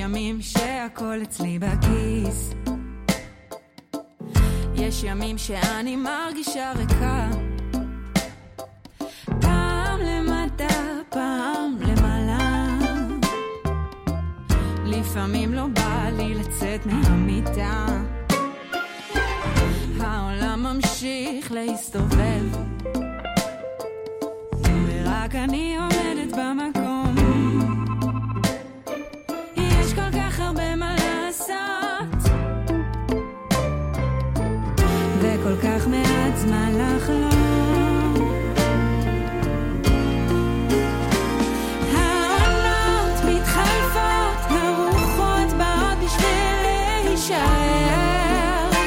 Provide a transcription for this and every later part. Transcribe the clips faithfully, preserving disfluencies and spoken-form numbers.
ימים שהכל אצלי בכיס, יש ימים שאני מרגישה ריקה, פעם למטה פעם למעלה, לפעמים לא בא לי לצאת מהמיטה, העולם ממשיך להסתובב ורק אני עומדת במקום, יש כל כך הרבה מה לעשות וכל כך מעט זמן לחלום, העונות מתחלפות, הרוחות באות בשביל להישאר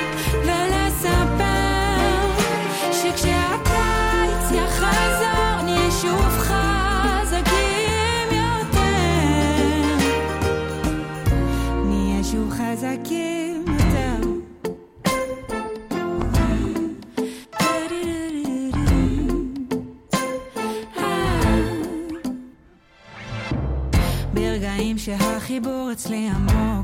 ולספר שכשהקיץ יחזור נהיה שוב חזקים יותר, נהיה שוב חזקים יותר. ברגעים שהחיבור אצלי עמוק,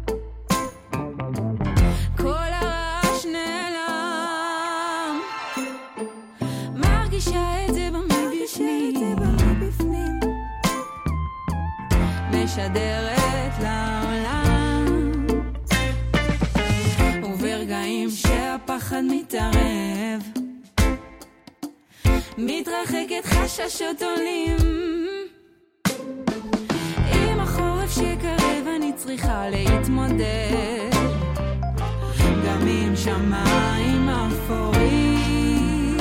כל הרעש נעלם, מרגישה את זה במבפנים, משדרת לעולם, וברגעים שהפחד מתערב, מתרחקת חששות עולים, עם החורף שקרב אני צריכה להתמודד גם עם שמיים אפורים,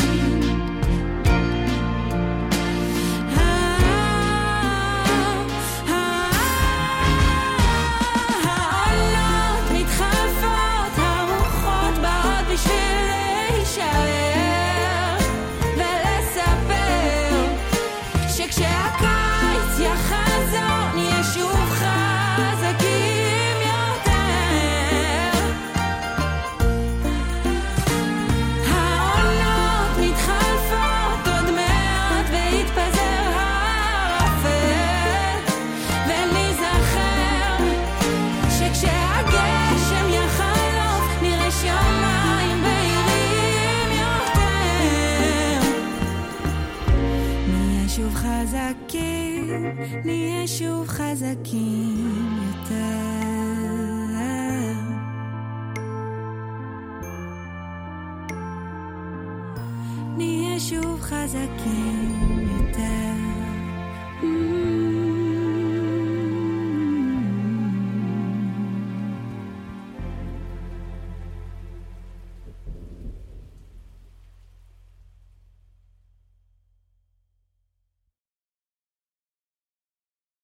העונות מתחלפות, הרוחות באות בשביל להישאר ולספר שכשהקיץ יחזור נהיה שוב חזקים יותר, העונות מתחלפות, עוד מעט והתפזר הערפל, ונזכר שכשהגשם יחלוף נראה שמיים בהירים יותר, נהיה שוב חזקים, נהיה שוב חזקים יותר, נהיה שוב חזקים יותר.